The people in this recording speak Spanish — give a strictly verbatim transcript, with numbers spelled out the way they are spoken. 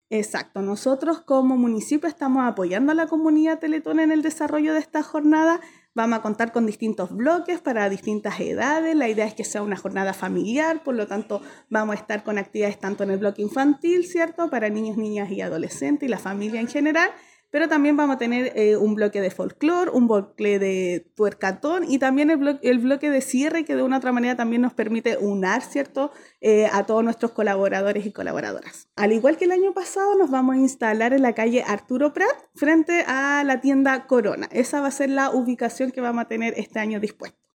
Exacto, nosotros como municipio estamos apoyando a la comunidad Teletón en el desarrollo de esta jornada. Vamos a contar con distintos bloques para distintas edades. La idea es que sea una jornada familiar, por lo tanto vamos a estar con actividades tanto en el bloque infantil, ¿cierto? Para niños, niñas y adolescentes y la familia en general. Pero también vamos a tener eh, un bloque de folclore, un bloque de tuercatón y también el, blo el bloque de cierre que de una u otra manera también nos permite unar, ¿cierto? Eh, a todos nuestros colaboradores y colaboradoras. Al igual que el año pasado, nos vamos a instalar en la calle Arturo Prat frente a la tienda Corona. Esa va a ser la ubicación que vamos a tener este año dispuesta.